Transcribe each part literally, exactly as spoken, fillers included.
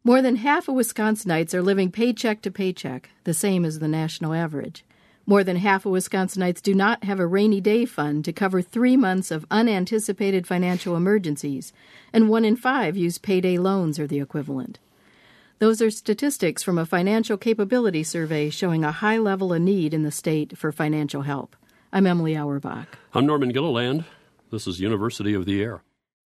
More than half of Wisconsinites are living paycheck to paycheck, the same as the national average. More than half of Wisconsinites do not have a rainy day fund to cover three months of unanticipated financial emergencies, and one in five use payday loans or the equivalent. Those are statistics from a financial capability survey showing a high level of need in the state for financial help. I'm Emily Auerbach. I'm Norman Gilliland. This is University of the Air.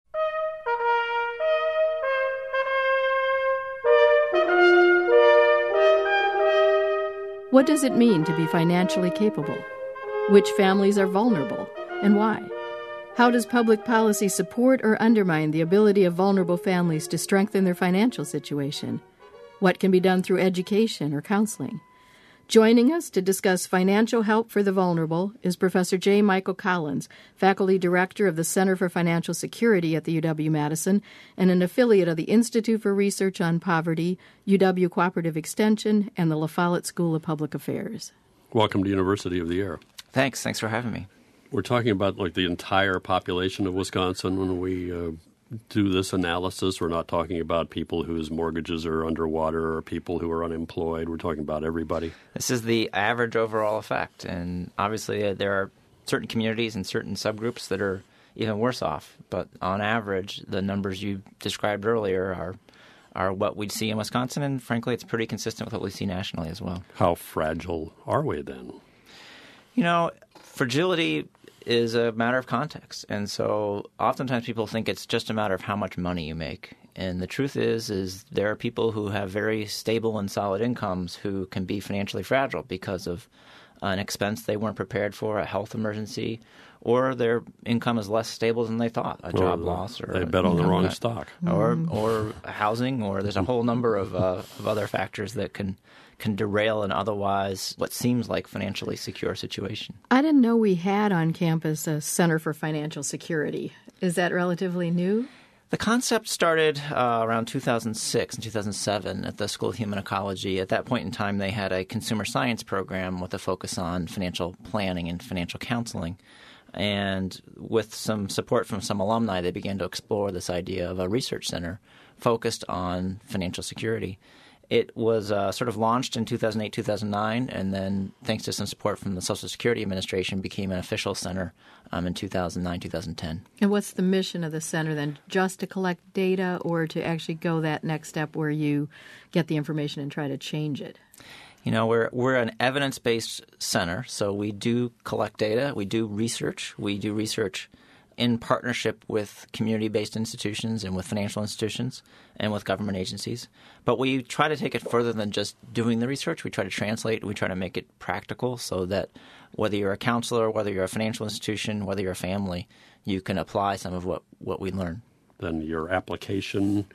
What does it mean to be financially capable? Which families are vulnerable, and why? How does public policy support or undermine the ability of vulnerable families to strengthen their financial situation? What can be done through education or counseling? Joining us to discuss financial help for the vulnerable is Professor J. Michael Collins, Faculty Director of the Center for Financial Security at the U W-Madison and an affiliate of the Institute for Research on Poverty, U W Cooperative Extension, and the La Follette School of Public Affairs. Welcome to University of the Air. Thanks. Thanks for having me. We're talking about like the entire population of Wisconsin when we uh, do this analysis. We're not talking about people whose mortgages are underwater or people who are unemployed. We're talking about everybody. This is the average overall effect. And obviously uh, there are certain communities and certain subgroups that are even worse off. But on average, the numbers you described earlier are are what we'd see in Wisconsin. And frankly, it's pretty consistent with what we see nationally as well. How fragile are we then? You know, fragility is a matter of context. And so oftentimes people think it's just a matter of how much money you make. And the truth is, is there are people who have very stable and solid incomes who can be financially fragile because of an expense they weren't prepared for, a health emergency, or their income is less stable than they thought, a job or loss. Or they bet on the wrong that, stock. Or, or housing, or there's a whole number of, uh, of other factors that can can derail an otherwise what seems like financially secure situation. I didn't know we had on campus a Center for Financial Security. Is that relatively new? The concept started uh, around two thousand six and two thousand seven at the School of Human Ecology. At that point in time, they had a consumer science program with a focus on financial planning and financial counseling. And with some support from some alumni, they began to explore this idea of a research center focused on financial security. It was uh, sort of launched in two thousand eight, two thousand nine, and then thanks to some support from the Social Security Administration, became an official center um, in two thousand nine, two thousand ten. And what's the mission of the center then? Just to collect data or to actually go that next step where you get the information and try to change it? You know, we're we're an evidence-based center, so we do collect data, we do research, we do research in partnership with community-based institutions and with financial institutions and with government agencies. But we try to take it further than just doing the research. We try to translate. We try to make it practical so that whether you're a counselor, whether you're a financial institution, whether you're a family, you can apply some of what, what we learn. Then your application,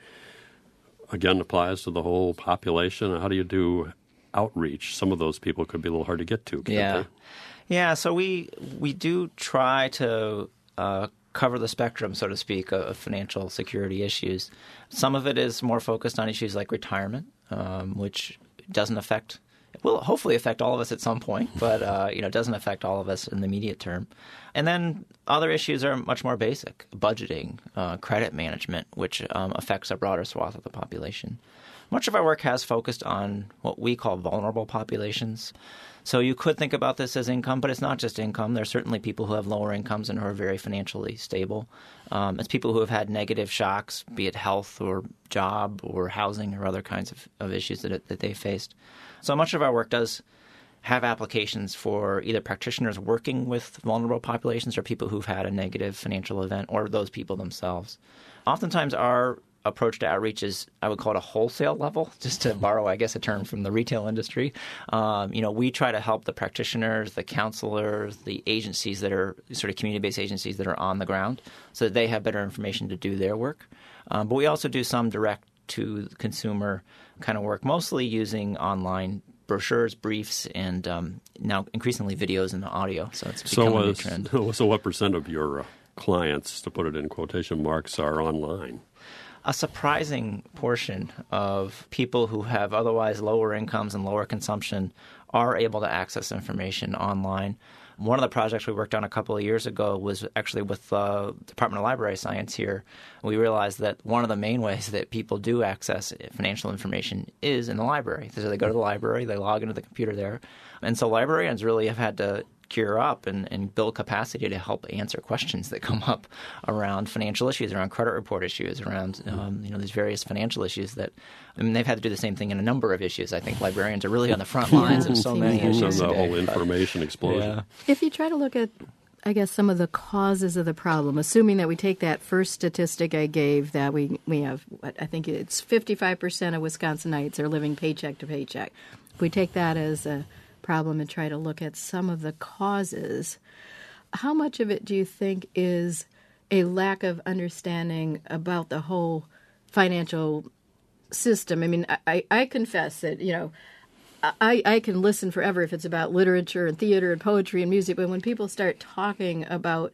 again, applies to the whole population. How do you do outreach? Some of those people could be a little hard to get to, can't yeah. they? Yeah, so we we do try to Uh, cover the spectrum, so to speak, of financial security issues. Some of it is more focused on issues like retirement, um, which doesn't affect – will hopefully affect all of us at some point, but uh, you know, doesn't affect all of us in the immediate term. And then other issues are much more basic, budgeting, uh, credit management, which um, affects a broader swath of the population. Much of our work has focused on what we call vulnerable populations. So you could think about this as income, but it's not just income. There are certainly people who have lower incomes and who are very financially stable. Um, it's people who have had negative shocks, be it health or job or housing or other kinds of, of issues that, that they faced. So much of our work does have applications for either practitioners working with vulnerable populations or people who've had a negative financial event or those people themselves. Oftentimes our approach to outreach is, I would call it a wholesale level, just to borrow, I guess, a term from the retail industry. Um, you know, we try to help the practitioners, the counselors, the agencies that are sort of community-based agencies that are on the ground so that they have better information to do their work. Um, but we also do some direct-to-consumer kind of work, mostly using online brochures, briefs, and um, now increasingly videos and audio. So it's become so, a new uh, trend. So what percent of your uh, clients, to put it in quotation marks, are online? A surprising portion of people who have otherwise lower incomes and lower consumption are able to access information online. One of the projects we worked on a couple of years ago was actually with uh, the Department of Library Science here. We realized that one of the main ways that people do access financial information is in the library. So they go to the library, they log into the computer there. And so librarians really have had to gear up and, and build capacity to help answer questions that come up around financial issues, around credit report issues, around um, you know these various financial issues that I mean they've had to do the same thing in a number of issues. I think librarians are really on the front lines yeah, of so many issues. issues. The today, whole information but, explosion. Yeah. If you try to look at, I guess, some of the causes of the problem, assuming that we take that first statistic I gave, that we, we have, what, I think it's fifty-five percent of Wisconsinites are living paycheck to paycheck. If we take that as a problem and try to look at some of the causes, how much of it do you think is a lack of understanding about the whole financial system? I mean, I, I confess that, you know, I, I can listen forever if it's about literature and theater and poetry and music, but when people start talking about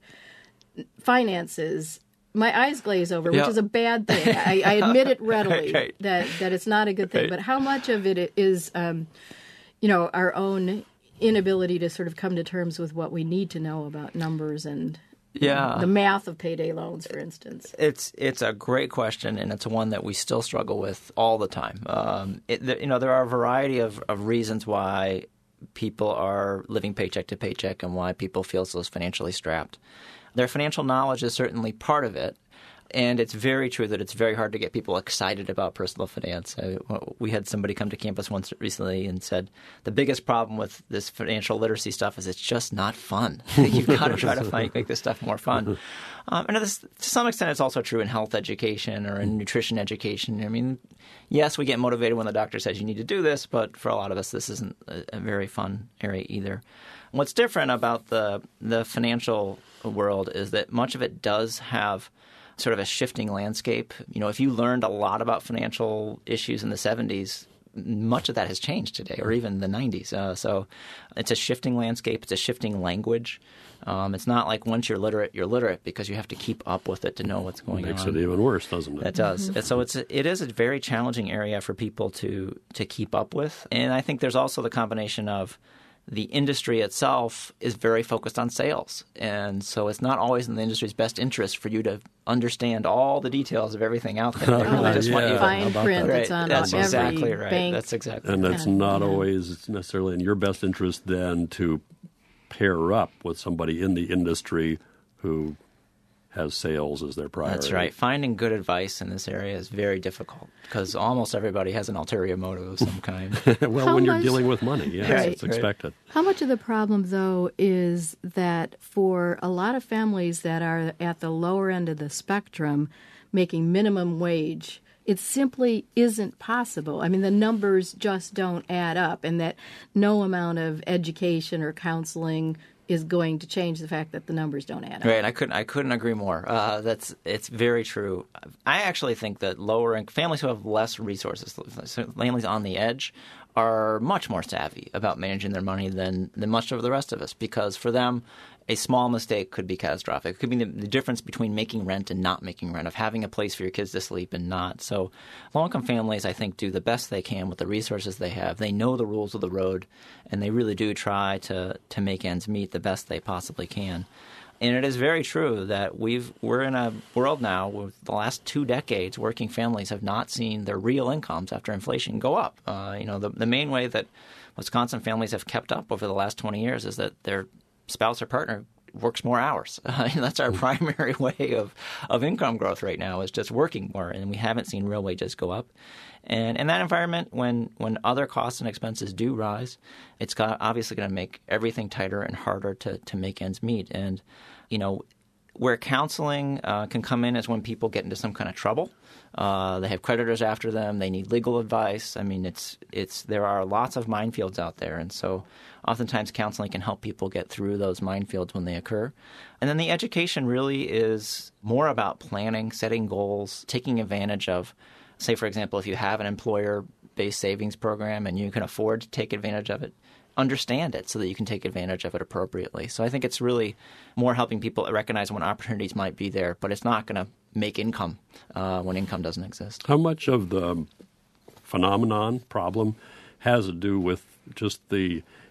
finances, my eyes glaze over, yeah. which is a bad thing. I, I admit it readily right. that, that it's not a good thing. Right. But how much of it is, um, you know, our own inability to sort of come to terms with what we need to know about numbers and yeah. the math of payday loans, for instance? It's it's a great question, and it's one that we still struggle with all the time. Um, it, the, you know, there are a variety of, of reasons why people are living paycheck to paycheck and why people feel so financially strapped. Their financial knowledge is certainly part of it. And it's very true that it's very hard to get people excited about personal finance. I, we had somebody come to campus once recently and said the biggest problem with this financial literacy stuff is it's just not fun. You've got to try to find, make this stuff more fun. Um, and this, to some extent, it's also true in health education or in nutrition education. I mean, yes, we get motivated when the doctor says you need to do this, but for a lot of us, this isn't a, a very fun area either. What's different about the the financial world is that much of it does have sort of a shifting landscape. You know, if you learned a lot about financial issues in the seventies, much of that has changed today, or even the nineties. Uh, so it's a shifting landscape. It's a shifting language. Um, it's not like once you're literate, you're literate, because you have to keep up with it to know what's going on. It makes on. it even worse, doesn't it? It does. Mm-hmm. So it's a, it is a very challenging area for people to to keep up with. And I think there's also the combination of the industry itself is very focused on sales. And so it's not always in the industry's best interest for you to understand all the details of everything out there. They Oh, really just yeah. want you fine print right. that's on That's every exactly right. bank. That's exactly And right. that's Yeah. not Yeah. always necessarily in your best interest then to pair up with somebody in the industry who has sales as their priority. That's right. Finding good advice in this area is very difficult because almost everybody has an ulterior motive of some kind. Well, How when you're much- dealing with money, yes, Right. it's expected. How much of the problem, though, is that for a lot of families that are at the lower end of the spectrum making minimum wage, it simply isn't possible. I mean, the numbers just don't add up, and that no amount of education or counseling is going to change the fact that the numbers don't add up. Right, I couldn't. I couldn't agree more. Uh, that's it's very true. I actually think that lower income families who have less resources, families on the edge, are much more savvy about managing their money than than much of the rest of us. Because for them, a small mistake could be catastrophic. It could be the, the difference between making rent and not making rent, of having a place for your kids to sleep and not. So low-income families, I think, do the best they can with the resources they have. They know the rules of the road, and they really do try to, to make ends meet the best they possibly can. And it is very true that we've, we're in a world now where the last two decades, working families have not seen their real incomes after inflation go up. Uh, you know, the, the main way that Wisconsin families have kept up over the last twenty years is that their spouse or partner works more hours. Uh, that's our primary way of, of income growth right now, is just working more, and we haven't seen real wages go up. And in that environment, when, when other costs and expenses do rise, it's got, obviously going to make everything tighter and harder to, to make ends meet. And, you know, where counseling uh, can come in is when people get into some kind of trouble. Uh, they have creditors after them. They need legal advice. I mean, it's it's there are lots of minefields out there, and so oftentimes counseling can help people get through those minefields when they occur. And then the education really is more about planning, setting goals, taking advantage of, say, for example, if you have an employer-based savings program and you can afford to take advantage of it, understand it so that you can take advantage of it appropriately. So I think it's really more helping people recognize when opportunities might be there, but it's not going to make income uh, when income doesn't exist. How much of the phenomenon, problem, has to do with just the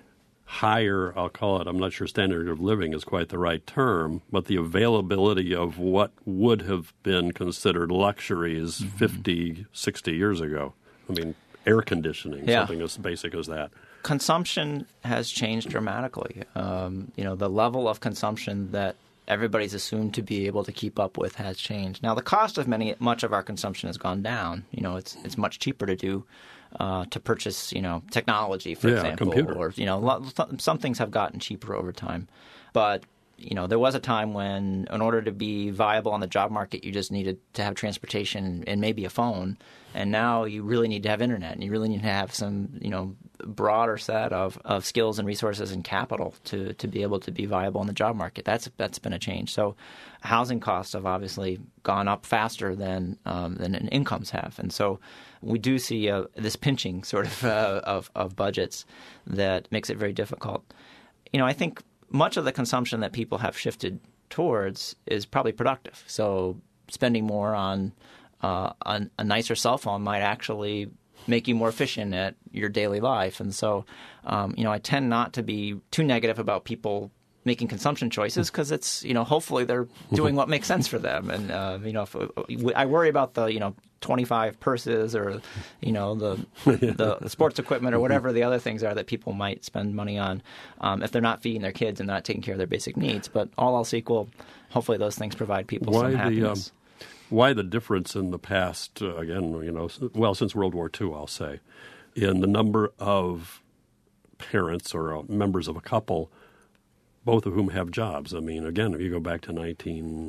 higher, I'll call it, I'm not sure standard of living is quite the right term, but the availability of what would have been considered luxuries mm-hmm. fifty, sixty years ago. I mean, air conditioning, yeah. something as basic as that. Consumption has changed dramatically. Um, you know, the level of consumption that everybody's assumed to be able to keep up with has changed. Now, the cost of many much of our consumption has gone down. You know, it's it's much cheaper to do uh, to purchase, you know, technology, for yeah, example, computer. or you know, some things have gotten cheaper over time. But you know, there was a time when, in order to be viable on the job market, you just needed to have transportation and maybe a phone. And now you really need to have internet, and you really need to have some, you know, broader set of, of skills and resources and capital to, to be able to be viable in the job market. That's that's been a change. So housing costs have obviously gone up faster than um, than incomes have, and so we do see uh, this pinching sort of, uh, of of budgets that makes it very difficult. You know, I think much of the consumption that people have shifted towards is probably productive. So spending more on uh, a, a nicer cell phone might actually make you more efficient at your daily life. And so, um, you know, I tend not to be too negative about people making consumption choices because it's, you know, hopefully they're doing what makes sense for them. And, uh, you know, if, I worry about the, you know, twenty-five purses or, you know, the the sports equipment or whatever the other things are that people might spend money on um, if they're not feeding their kids and not taking care of their basic needs. But all else equal, hopefully those things provide people why some the, happiness. Um, why the difference in the past, uh, again, you know, well, since World War Two, I'll say, in the number of parents or uh, members of a couple, both of whom have jobs. I mean, again, if you go back to nineteen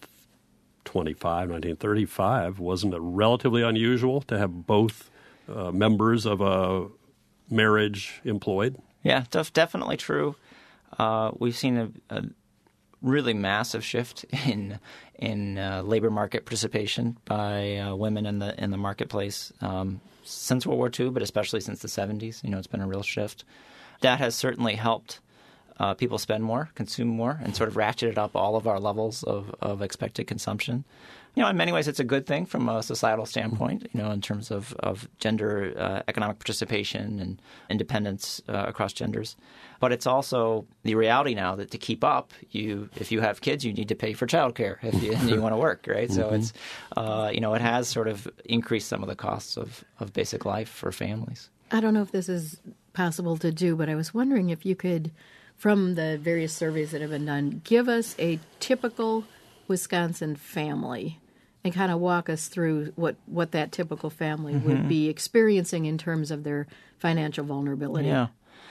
twenty-five, nineteen thirty-five, wasn't it relatively unusual to have both uh, members of a marriage employed? Yeah, def- definitely true. Uh, we've seen a, a really massive shift in in uh, labor market participation by uh, women in the in the marketplace um, since World War Two, but especially since the seventies. You know, it's been a real shift. That has certainly helped Uh, people spend more, consume more, and sort of ratcheted up all of our levels of, of expected consumption. You know, in many ways, it's a good thing from a societal standpoint, you know, in terms of, of gender uh, economic participation and independence uh, across genders. But it's also the reality now that to keep up, you if you have kids, you need to pay for childcare if you, you want to work, right? Mm-hmm. So it's, uh, you know, it has sort of increased some of the costs of, of basic life for families. I don't know if this is possible to do, but I was wondering if you could, from the various surveys that have been done, give us a typical Wisconsin family and kind of walk us through what, what that typical family mm-hmm. would be experiencing in terms of their financial vulnerability. Yeah.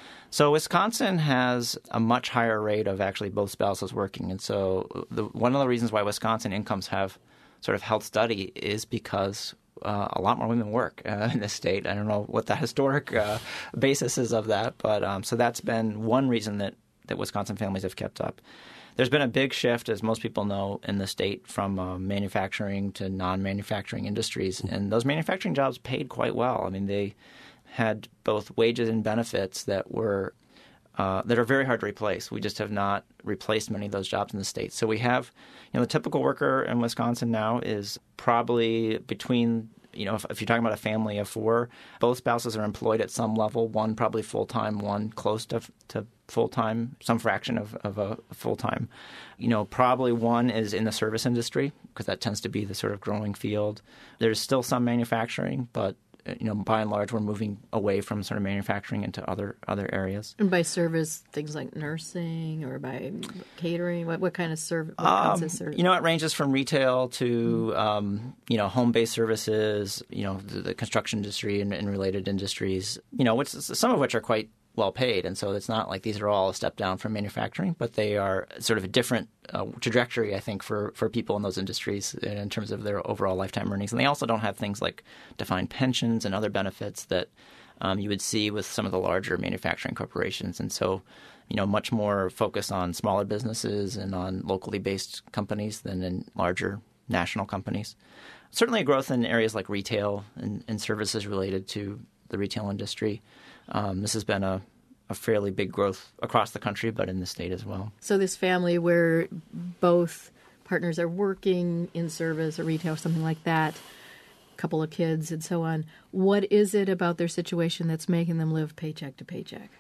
So Wisconsin has a much higher rate of actually both spouses working. And so the, one of the reasons why Wisconsin incomes have sort of held steady is because Uh, a lot more women work uh, in this state. I don't know what the historic uh, basis is of that, but um, so that's been one reason that, that Wisconsin families have kept up. There's been a big shift, as most people know, in the state from uh, manufacturing to non-manufacturing industries, and those manufacturing jobs paid quite well. I mean, they had both wages and benefits that were uh, that are very hard to replace. We just have not replaced many of those jobs in the state. So we have, you know, the typical worker in Wisconsin now is probably between, you know, if, if you're talking about a family of four, both spouses are employed at some level, one probably full-time, one close to, to full-time, some fraction of, of a full-time. You know, probably one is in the service industry because that tends to be the sort of growing field. There's still some manufacturing, but you know, by and large, we're moving away from sort of manufacturing into other other areas. And by service, things like nursing or by catering, what what kind of service? Um, you know, it ranges from retail to mm. um, you know, home-based services. You know, the, the construction industry and, and related industries. You know, which some of which are quite well paid, and so it's not like these are all a step down from manufacturing, but they are sort of a different uh, trajectory, I think, for, for people in those industries in terms of their overall lifetime earnings. And they also don't have things like defined pensions and other benefits that um, you would see with some of the larger manufacturing corporations. And so, you know, much more focus on smaller businesses and on locally based companies than in larger national companies. Certainly a growth in areas like retail and, and services related to the retail industry. Um, this has been a, a fairly big growth across the country, but in the state as well. So this family where both partners are working in service or retail or something like that, a couple of kids and so on, what is it about their situation that's making them live paycheck to paycheck?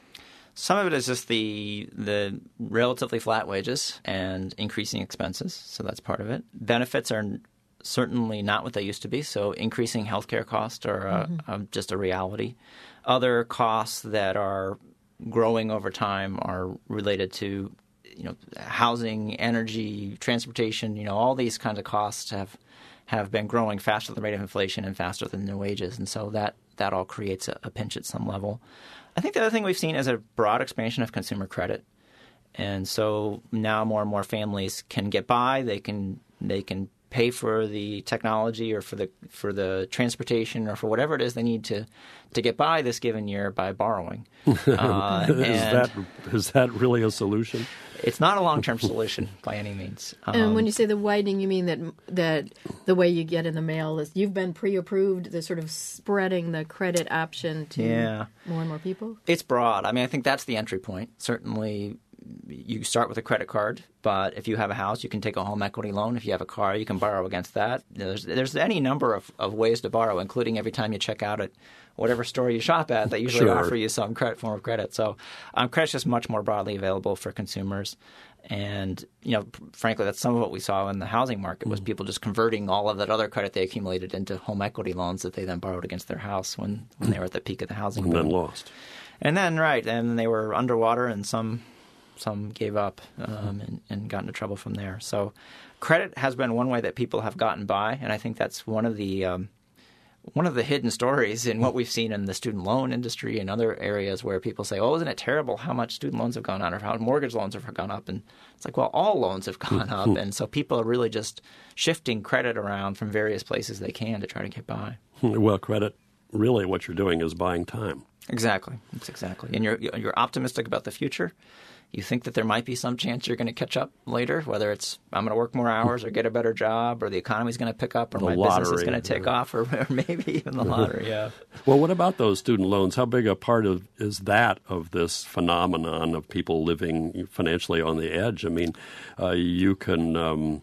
Some of it is just the the relatively flat wages and increasing expenses, so that's part of it. Benefits are certainly not what they used to be, so increasing healthcare costs are uh, mm-hmm. uh, just a reality. Other costs that are growing over time are related to, you know, housing, energy, transportation. You know, all these kinds of costs have have been growing faster than the rate of inflation and faster than the wages, and so that that all creates a, a pinch at some level. I think the other thing we've seen is a broad expansion of consumer credit, and so now more and more families can get by. They can they can pay for the technology or for the for the transportation or for whatever it is they need to to get by this given year by borrowing. Uh, is that is that really a solution? It's not a long-term solution by any means. Um, and when you say the widening, you mean that that the way you get in the mail is you've been pre-approved, the sort of spreading the credit option to yeah. more and more people? It's broad. I mean, I think that's the entry point. Certainly, you start with a credit card, but if you have a house, you can take a home equity loan. If you have a car, you can borrow against that. There's, there's any number of, of ways to borrow, including every time you check out at whatever store you shop at, they usually sure. offer you some credit form of credit. So um, credit's just much more broadly available for consumers. And, you know, frankly, that's some of what we saw in the housing market was people just converting all of that other credit they accumulated into home equity loans that they then borrowed against their house when, when they were at the peak of the housing and boom. then lost. And then, right, and they were underwater and some some gave up um, and, and got into trouble from there. So credit has been one way that people have gotten by, and I think that's one of the um, one of the hidden stories in what we've seen in the student loan industry and other areas where people say, oh, isn't it terrible how much student loans have gone up or how mortgage loans have gone up? And it's like, well, all loans have gone up. And so people are really just shifting credit around from various places they can to try to get by. Well, credit, really what you're doing is buying time. Exactly. That's exactly. And you're you're optimistic about the future. You think that there might be some chance you're going to catch up later, whether it's I'm going to work more hours or get a better job or the economy's going to pick up or the my lottery, business is going to take yeah. off or, or maybe even the lottery, yeah. Well, what about those student loans? How big a part of is that of this phenomenon of people living financially on the edge? I mean, uh, you can um,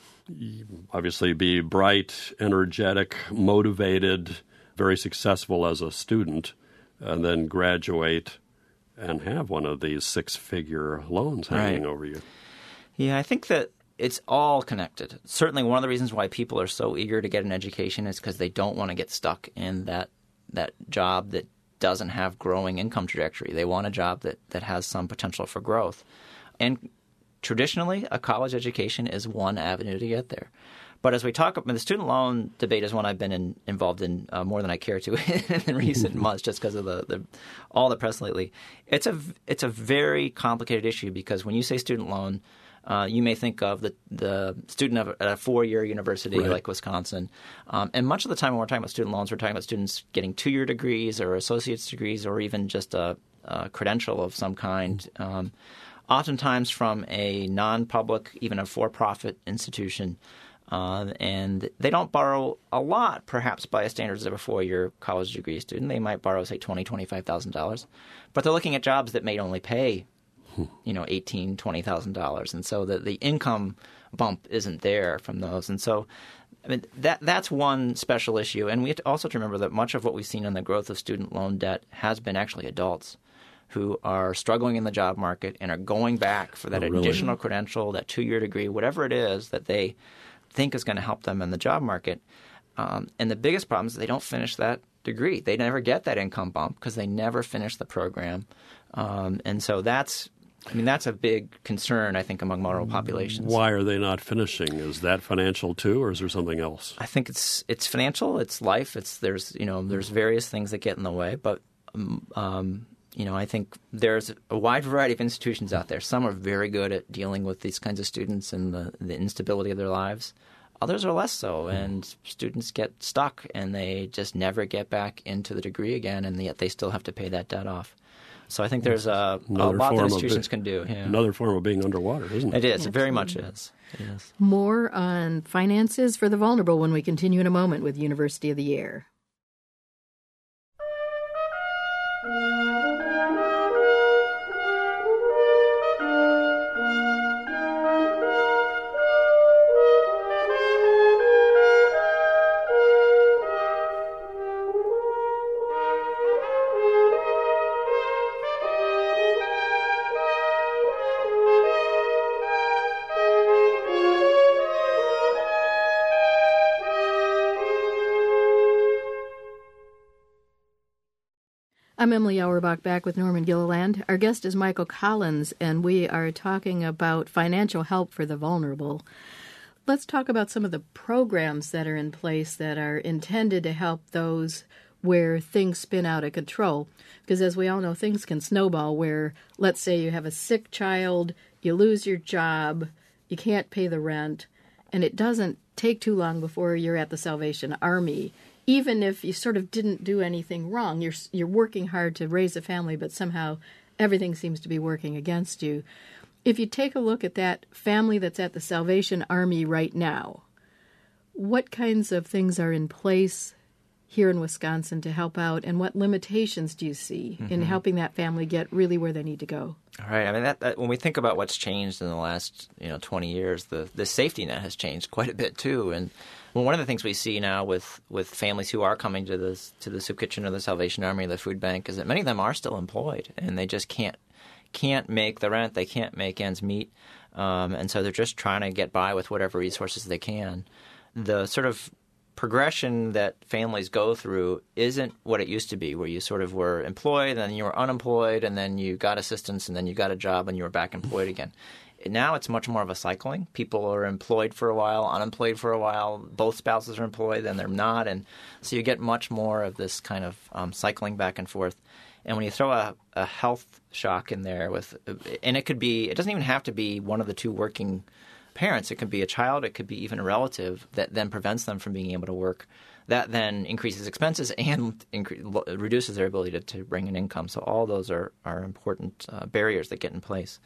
obviously be bright, energetic, motivated, very successful as a student, and then graduate and have one of these six-figure loans hanging right. over you. Yeah, I think that it's all connected. Certainly one of the reasons why people are so eager to get an education is because they don't want to get stuck in that that job that doesn't have growing income trajectory. They want a job that, that has some potential for growth. And traditionally, a college education is one avenue to get there. But as we talk about the student loan debate is one I've been in, involved in uh, more than I care to in recent months just because of the, the all the press lately. It's a, it's a very complicated issue because when you say student loan, uh, you may think of the, the student of, at a four-year university right. like Wisconsin. Um, and much of the time when we're talking about student loans, we're talking about students getting two-year degrees or associate's degrees or even just a, a credential of some kind, um, oftentimes from a non-public, even a for-profit institution. Uh, and they don't borrow a lot, perhaps, by standards of a four-year college degree student. They might borrow, say, twenty thousand dollars, twenty-five thousand dollars. But they're looking at jobs that may only pay, you know, eighteen thousand dollars, twenty thousand dollars. And so the, the income bump isn't there from those. And so I mean, that that's one special issue. And we have to also to remember that much of what we've seen in the growth of student loan debt has been actually adults who are struggling in the job market and are going back for that oh, really? additional credential, that two-year degree, whatever it is that they – think is going to help them in the job market. Um, and the biggest problem is they don't finish that degree. They never get that income bump because they never finish the program. Um, and so that's, I mean, that's a big concern, I think, among vulnerable populations. Why are they not finishing? Is that financial too, or is there something else? I think it's it's financial, it's life, it's there's you know there's various things that get in the way, but um, you know I think there's a wide variety of institutions out there. Some are very good at dealing with these kinds of students and the, the instability of their lives. Others are less so, and students get stuck and they just never get back into the degree again, and yet they still have to pay that debt off. So I think there's a, a lot that institutions can do. Yeah. Another form of being underwater, isn't it? It is. It very much is. It is. More on finances for the vulnerable when we continue in a moment with University of the Year. Emily Auerbach, back with Norman Gilliland. Our guest is Michael Collins, and we are talking about financial help for the vulnerable. Let's talk about some of the programs that are in place that are intended to help those where things spin out of control. Because as we all know, things can snowball where, let's say you have a sick child, you lose your job, you can't pay the rent, and it doesn't take too long before you're at the Salvation Army. Even if you sort of didn't do anything wrong, you're you're working hard to raise a family, but somehow everything seems to be working against you. If you take a look at that family that's at the Salvation Army right now, what kinds of things are in place here in Wisconsin to help out, and what limitations do you see mm-hmm. in helping that family get really where they need to go? All right. I mean, that, that when we think about what's changed in the last you know twenty years, the the safety net has changed quite a bit too. And well, one of the things we see now with, with families who are coming to the to the soup kitchen or the Salvation Army or the food bank is that many of them are still employed, and they just can't can't make the rent, they can't make ends meet, um, and so they're just trying to get by with whatever resources they can. The sort of progression that families go through isn't what it used to be, where you sort of were employed, and then you were unemployed, and then you got assistance, and then you got a job, and you were back employed again. Now it's much more of a cycling. People are employed for a while, unemployed for a while. Both spouses are employed, then they're not, and so you get much more of this kind of um, cycling back and forth. And when you throw a, a health shock in there with, and it could be, it doesn't even have to be one of the two working parents. It could be a child. It could be even a relative that then prevents them from being able to work. That then increases expenses and incre- reduces their ability to, to bring in income. So all those are, are important uh, barriers that get in place.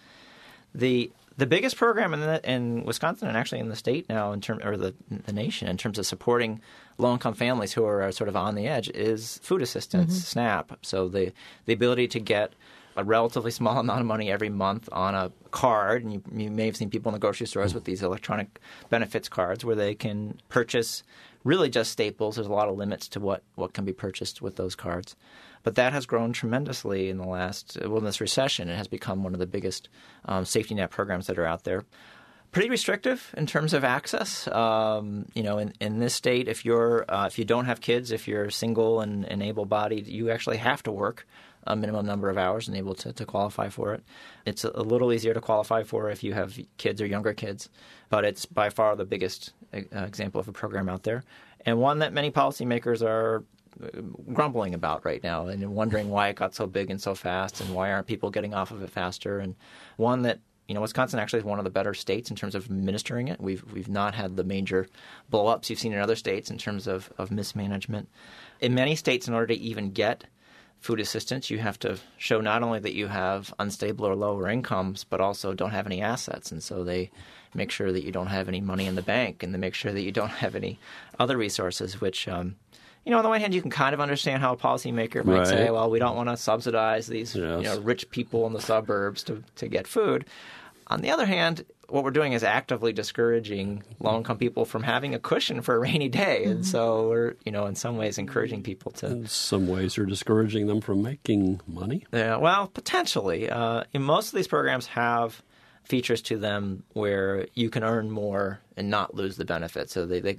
The the biggest program in the, in Wisconsin and actually in the state now, in term or the the nation, in terms of supporting low income families who are sort of on the edge, is food assistance, mm-hmm. SNAP. So the the ability to get a relatively small amount of money every month on a card, and you, you may have seen people in the grocery stores with these electronic benefits cards where they can purchase really just staples. There's a lot of limits to what, what can be purchased with those cards. But that has grown tremendously in the last – well, in this recession. It has become one of the biggest um, safety net programs that are out there. Pretty restrictive in terms of access. Um, you know, in, in this state, if you're uh, if you don't have kids, if you're single and, and able-bodied, you actually have to work a minimum number of hours and able to, to qualify for it. It's a little easier to qualify for if you have kids or younger kids, but it's by far the biggest uh, example of a program out there, and one that many policymakers are grumbling about right now and wondering why it got so big and so fast and why aren't people getting off of it faster. And one that, you know, Wisconsin actually is one of the better states in terms of administering it. We've we've not had the major blow-ups you've seen in other states in terms of, of mismanagement. In many states, in order to even get food assistance, you have to show not only that you have unstable or lower incomes, but also don't have any assets. And so they make sure that you don't have any money in the bank, and they make sure that you don't have any other resources, which um, – you know, on the one hand, you can kind of understand how a policymaker might right. say, well, we don't want to subsidize these yes. you know, rich people in the suburbs to, to get food. On the other hand, what we're doing is actively discouraging low-income people from having a cushion for a rainy day. And so we're, you know, in some ways encouraging people to... In some ways, you're discouraging them from making money? Yeah, well, potentially. Uh, and most of these programs have features to them where you can earn more and not lose the benefit. So they... they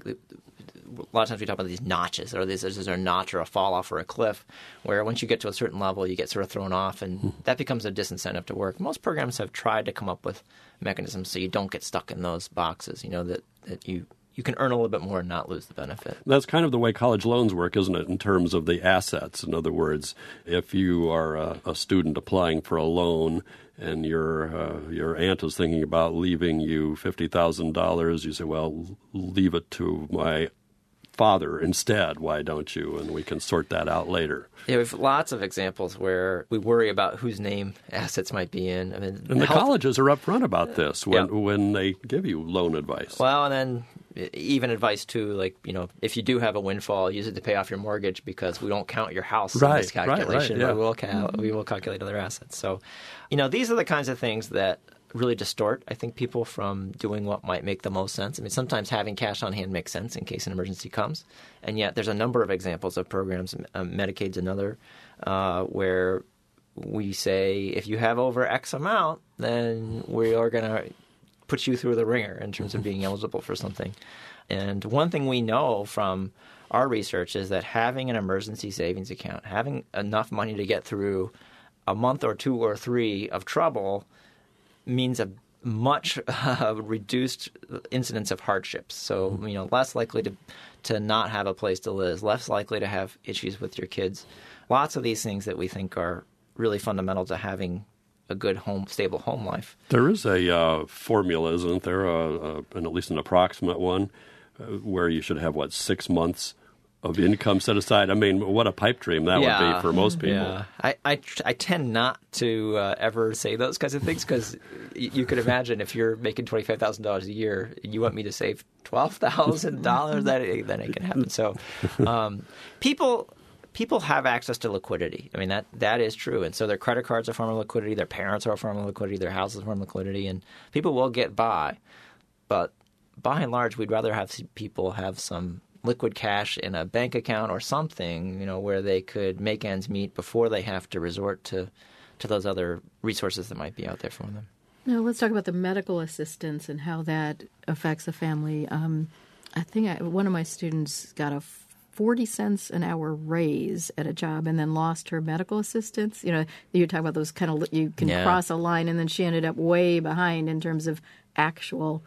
a lot of times we talk about these notches, or this is a notch or a fall off or a cliff, where once you get to a certain level, you get sort of thrown off, and mm. that becomes a disincentive to work. Most programs have tried to come up with mechanisms so you don't get stuck in those boxes, you know, that, that you, you can earn a little bit more and not lose the benefit. That's kind of the way college loans work, isn't it, in terms of the assets? In other words, if you are a, a student applying for a loan and your uh, your aunt is thinking about leaving you fifty thousand dollars, you say, well, leave it to my father instead, why don't you? And we can sort that out later. Yeah, we have lots of examples where we worry about whose name assets might be in. I mean, and the health, colleges are upfront about this when yeah. when they give you loan advice. Well, and then even advice too, like, you know, if you do have a windfall, use it to pay off your mortgage because we don't count your house right, in this calculation. Right, right, yeah. but we'll cal- we will calculate other assets. So, you know, these are the kinds of things that really distort, I think, people from doing what might make the most sense. I mean, sometimes having cash on hand makes sense in case an emergency comes. And yet there's a number of examples of programs, um, Medicaid's another, uh, where we say if you have over X amount, then we are going to put you through the ringer in terms of being eligible for something. And one thing we know from our research is that having an emergency savings account, having enough money to get through a month or two or three of trouble means a much uh, reduced incidence of hardships. So, you know, less likely to to not have a place to live, less likely to have issues with your kids. Lots of these things that we think are really fundamental to having a good home, stable home life. There is a uh, formula, isn't there, uh, uh, and at least an approximate one, uh, where you should have, what, six months of income set aside? I mean, what a pipe dream that yeah. would be for most people. Yeah. I, I, I tend not to uh, ever say those kinds of things because y- you could imagine if you're making twenty-five thousand dollars a year, you want me to save twelve thousand dollars, that then it can happen. So um, people people have access to liquidity. I mean, that that is true. And so their credit cards are a form of liquidity, their parents are a form of liquidity, their house is a form of liquidity, and people will get by. But by and large, we'd rather have people have some liquid cash in a bank account or something, you know, where they could make ends meet before they have to resort to, to those other resources that might be out there for them. Now, let's talk about the medical assistance and how that affects a family. Um, I think I, one of my students got a forty cents an hour raise at a job and then lost her medical assistance. You know, you talk about those kind of, you can yeah. cross a line, and then she ended up way behind in terms of actual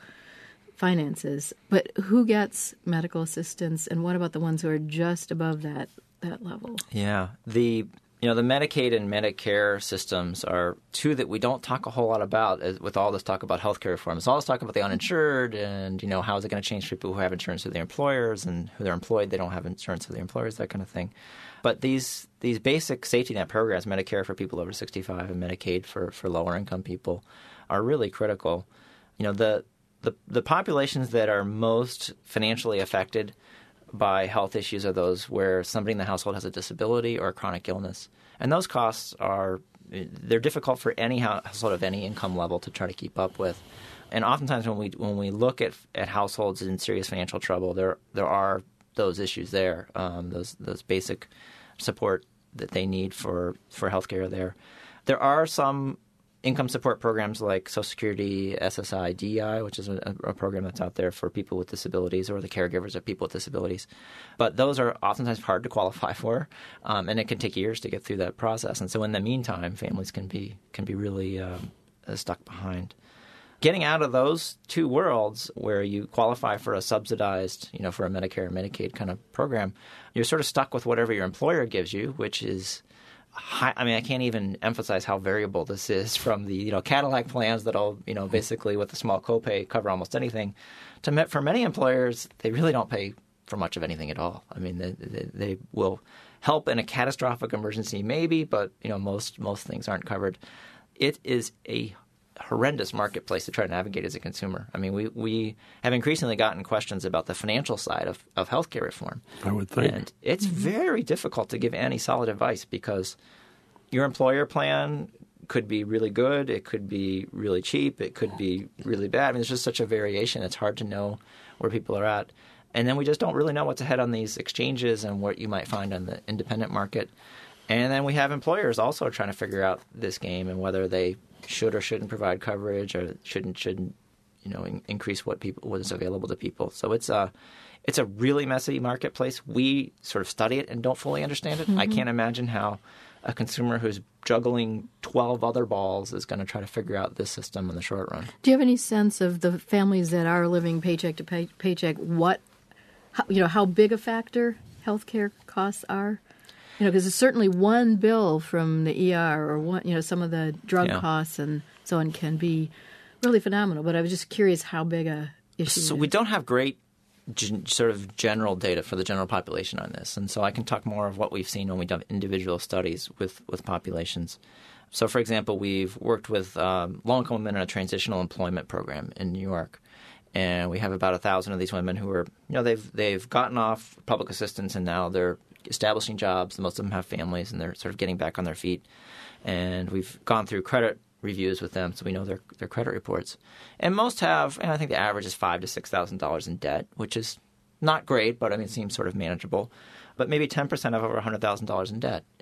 finances. But who gets medical assistance, and what about the ones who are just above that that level? Yeah, the you know the Medicaid and Medicare systems are two that we don't talk a whole lot about as, with all this talk about healthcare reform. It's all this talk about the uninsured, and you know how is it going to change for people who have insurance through their employers, and who they're employed they don't have insurance through their employers, that kind of thing. But these these basic safety net programs, Medicare for people over sixty-five and Medicaid for, for lower income people, are really critical. You know the The, the populations that are most financially affected by health issues are those where somebody in the household has a disability or a chronic illness. And those costs are they're difficult for any household of any income level to try to keep up with. And oftentimes when we when we look at at households in serious financial trouble, there there are those issues there, um, those those basic support that they need for, for health care there. There are some income support programs like Social Security, S S I, D E I, which is a, a program that's out there for people with disabilities or the caregivers of people with disabilities. But those are oftentimes hard to qualify for, um, and it can take years to get through that process. And so in the meantime, families can be can be really um, stuck behind. Getting out of those two worlds where you qualify for a subsidized, you know, for a Medicare or Medicaid kind of program, you're sort of stuck with whatever your employer gives you, which is high. I mean, I can't even emphasize how variable this is from the, you know, Cadillac plans that'll, you know, basically with a small copay cover almost anything. To for many employers, they really don't pay for much of anything at all. I mean, they, they, they will help in a catastrophic emergency maybe, but, you know, most most things aren't covered. It is a horrendous marketplace to try to navigate as a consumer. I mean, we, we have increasingly gotten questions about the financial side of, of healthcare reform. I would think. And it's mm-hmm. very difficult to give any solid advice because your employer plan could be really good, it could be really cheap, it could be really bad. I mean, there's just such a variation. It's hard to know where people are at. And then we just don't really know what's ahead on these exchanges and what you might find on the independent market. And then we have employers also trying to figure out this game and whether they should or shouldn't provide coverage, or shouldn't shouldn't you know in, increase what people what is available to people. So it's a it's a really messy marketplace. We sort of study it and don't fully understand it. Mm-hmm. I can't imagine how a consumer who's juggling twelve other balls is going to try to figure out this system in the short run. Do you have any sense of the families that are living paycheck to pay, paycheck? What how, you know how big a factor healthcare costs are? You know, because it's certainly one bill from the E R or one, you know, some of the drug yeah. costs and so on can be really phenomenal. But I was just curious how big a issue. So it we is. don't have great gen- sort of general data for the general population on this, and so I can talk more of what we've seen when we've done individual studies with, with populations. So, for example, we've worked with um, low-income women in a transitional employment program in New York. And we have about a thousand of these women who are, you know, they've they've gotten off public assistance and now they're establishing jobs. Most of them have families and they're sort of getting back on their feet. And we've gone through credit reviews with them, so we know their their credit reports. And most have, and I think the average is five to six thousand dollars in debt, which is not great, but I mean it seems sort of manageable. But maybe ten percent have over a hundred thousand dollars in debt. And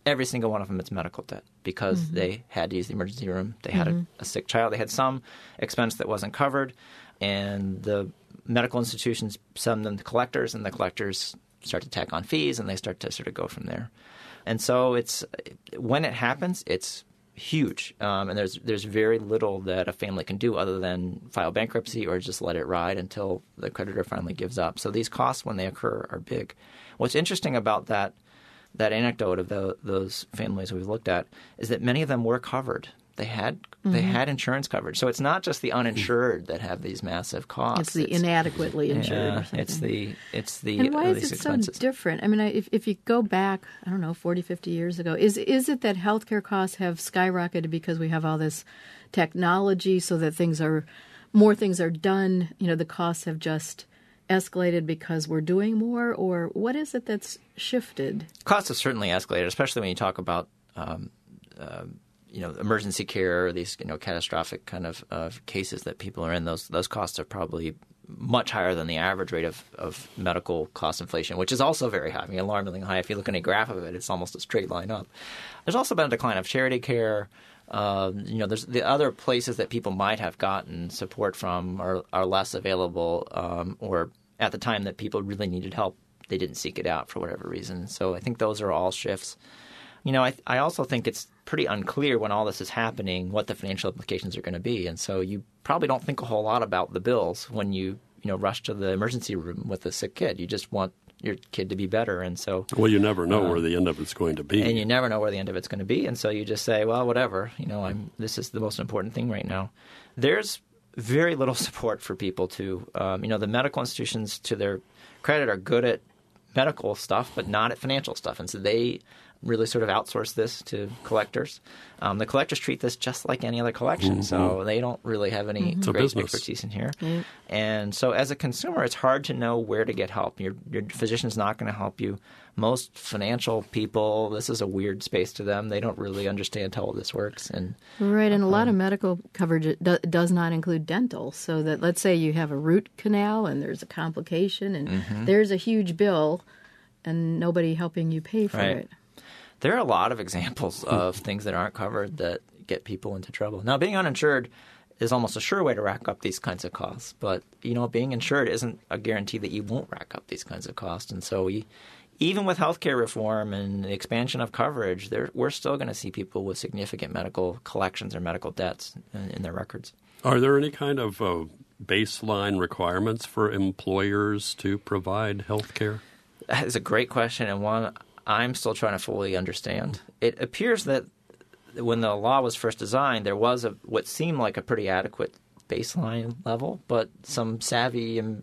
every single one of them, it's medical debt because mm-hmm. they had to use the emergency room. They had mm-hmm. a, a sick child. They had some expense that wasn't covered, and the medical institutions send them to collectors, and the collectors start to tack on fees, and they start to sort of go from there. And so it's when it happens, it's huge, um, and there's there's very little that a family can do other than file bankruptcy or just let it ride until the creditor finally gives up. So these costs, when they occur, are big. What's interesting about that that anecdote of the, those families we've looked at is that many of them were covered. They had mm-hmm. they had insurance coverage. So it's not just the uninsured that have these massive costs. It's the it's, inadequately insured. Yeah, it's the it's the and why uh, is it expenses. so different? I mean, if if you go back, I don't know, forty, fifty years ago, is is it that healthcare costs have skyrocketed because we have all this technology, so that things are more things are done? You know, the costs have just escalated because we're doing more, or what is it that's shifted? Costs have certainly escalated, especially when you talk about um, uh, you know emergency care or these you know catastrophic kind of uh, cases that people are in. Those those costs are probably much higher than the average rate of, of medical cost inflation, which is also very high. I mean, alarmingly high. If you look at a graph of it, it's almost a straight line up. There's also been a decline of charity care. Uh, you know, there's the other places that people might have gotten support from are, are less available, um, or at the time that people really needed help, they didn't seek it out for whatever reason. So I think those are all shifts. You know, I, I also think it's pretty unclear when all this is happening what the financial implications are going to be. And so you probably don't think a whole lot about the bills when you, you know, rush to the emergency room with a sick kid. You just want your kid to be better. And so well, you never know uh, where the end of it's going to be. And you never know where the end of it's going to be. And so you just say, well, whatever, you know, I'm this is the most important thing right now. There's very little support for people to, um, you know, the medical institutions, to their credit, are good at medical stuff, but not at financial stuff. And so they really sort of outsource this to collectors. Um, the collectors treat this just like any other collection, mm-hmm. so they don't really have any mm-hmm. great expertise in here. Mm-hmm. And so as a consumer, it's hard to know where to get help. Your, your physician's not going to help you. Most financial people, this is a weird space to them. They don't really understand how all this works. And Right, and a lot um, of medical coverage do, does not include dental. So that let's say you have a root canal and there's a complication and mm-hmm. there's a huge bill and nobody helping you pay for right. it. There are a lot of examples of things that aren't covered that get people into trouble. Now, being uninsured is almost a sure way to rack up these kinds of costs. But, you know, being insured isn't a guarantee that you won't rack up these kinds of costs. And so we, even with healthcare reform and the expansion of coverage, there, we're still going to see people with significant medical collections or medical debts in, in their records. Are there any kind of uh, baseline requirements for employers to provide health care? That is a great question, and one I'm still trying to fully understand. It appears that when the law was first designed, there was a what seemed like a pretty adequate baseline level, but some savvy, and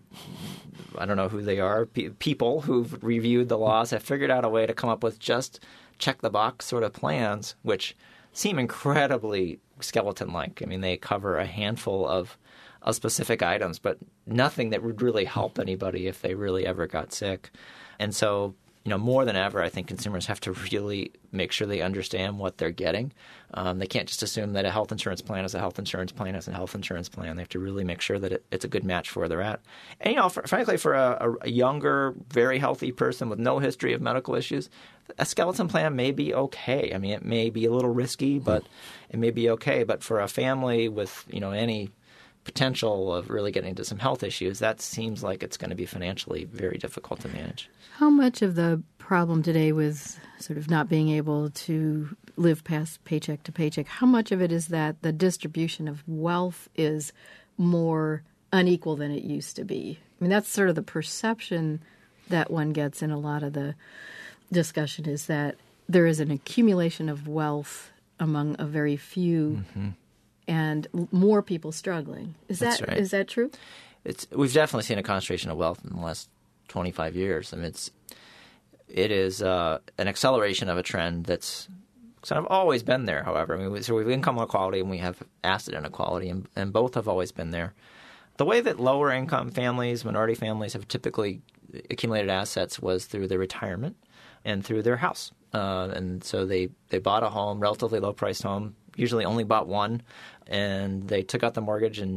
I don't know who they are, pe- people who've reviewed the laws have figured out a way to come up with just check-the-box sort of plans, which seem incredibly skeleton-like. I mean, they cover a handful of, of specific items, but nothing that would really help anybody if they really ever got sick. And so, you know, more than ever, I think consumers have to really make sure they understand what they're getting. Um, they can't just assume that a health insurance plan is a health insurance plan is a health insurance plan. They have to really make sure that it, it's a good match for where they're at. And, you know, for, frankly, for a, a younger, very healthy person with no history of medical issues, a skeleton plan may be okay. I mean, it may be a little risky, but it may be okay. But for a family with, you know, any potential of really getting into some health issues, that seems like it's going to be financially very difficult to manage. How much of the problem today with sort of not being able to live past paycheck to paycheck, how much of it is that the distribution of wealth is more unequal than it used to be? I mean, that's sort of the perception that one gets in a lot of the discussion, is that there is an accumulation of wealth among a very few mm-hmm. and more people struggling. Is That's that right. is that true? It's we've definitely seen a concentration of wealth in the last twenty-five years. I mean, it's it is uh, an acceleration of a trend that's sort of always been there. However, I mean, so we have income inequality and we have asset inequality, and, and both have always been there. The way that lower income families, minority families, have typically accumulated assets was through their retirement and through their house. Uh, and so they, they bought a home, relatively low-priced home, usually only bought one, and they took out the mortgage and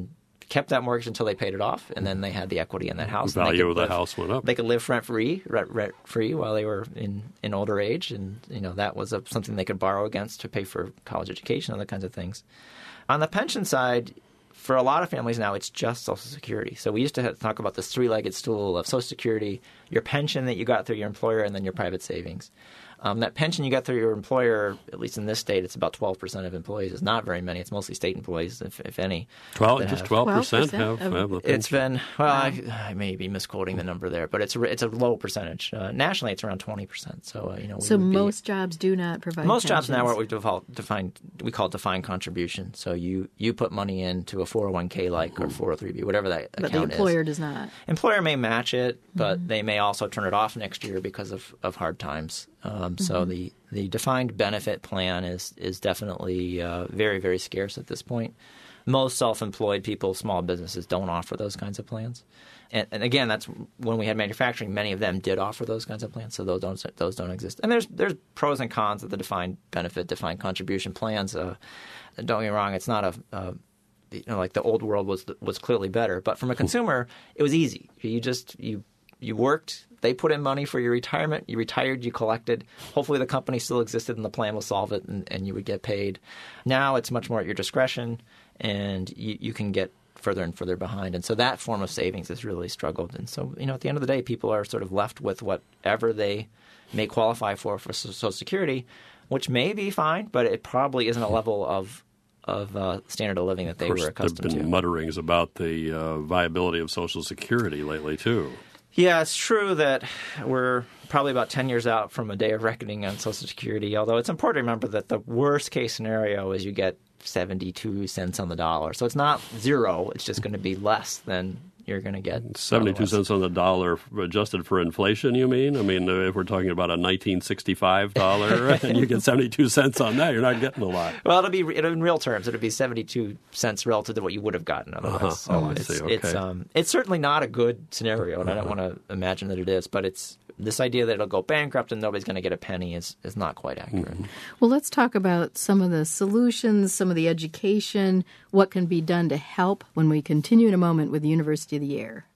kept that mortgage until they paid it off, and then they had the equity in that house. The value of the live, house went up. They could live rent-free, rent, rent-free while they were in, in older age, and you know that was a, something they could borrow against to pay for college education, other kinds of things. On the pension side, for a lot of families now, it's just Social Security. So we used to have, talk about this three-legged stool of Social Security, your pension that you got through your employer, and then your private savings. Um, that pension you got through your employer, at least in this state, it's about twelve percent of employees. It's not very many. It's mostly state employees, if, if any. twelve, just have. twelve percent have, of, have the pension. It's been, well, I, I may be misquoting the number there, but it's a, it's a low percentage. Uh, nationally, it's around twenty percent. So, uh, you know, we so most be, jobs do not provide Most pensions. jobs now are what we define, we call it defined contribution. So you, you put money into a four oh one k like or four oh three b, whatever that but account is. But the employer is. does not. Employer may match it, but mm-hmm. they may also turn it off next year because of, of hard times. Um, mm-hmm. So the, the defined benefit plan is is definitely uh, very, very scarce at this point. Most self-employed people, small businesses, don't offer those kinds of plans. And, and again, that's when we had manufacturing, many of them did offer those kinds of plans, so those don't those don't exist. And there's there's pros and cons of the defined benefit, defined contribution plans. Uh, don't get me wrong, it's not a, a you know, like the old world was was clearly better, but from a consumer, it was easy. You just you you worked. They put in money for your retirement. You retired. You collected. Hopefully the company still existed and the plan will solve it and, and you would get paid. Now it's much more at your discretion and you, you can get further and further behind. And so that form of savings has really struggled. And so, you know, at the end of the day, people are sort of left with whatever they may qualify for for Social Security, which may be fine, but it probably isn't a level of of uh, standard of living that they of course, were accustomed to. There have been mutterings about the uh, viability of Social Security lately, too. Yeah, it's true that we're probably about ten years out from a day of reckoning on Social Security, although it's important to remember that the worst-case scenario is you get seventy-two cents on the dollar. So it's not zero. It's just going to be less than you're going to get. seventy-two cents on the dollar adjusted for inflation, you mean? I mean, if we're talking about a nineteen sixty-five dollar and you get seventy-two cents on that, you're not getting a lot. Well, it'll be in real terms. It'll be seventy-two cents relative to what you would have gotten otherwise. Uh-huh. So oh, I it's, see. Okay. It's, um, it's certainly not a good scenario, and uh-huh. I don't want to imagine that it is, but it's this idea that it'll go bankrupt and nobody's going to get a penny is, is not quite accurate. Mm-hmm. Well, let's talk about some of the solutions, some of the education, what can be done to help when we continue in a moment with the University of the Air.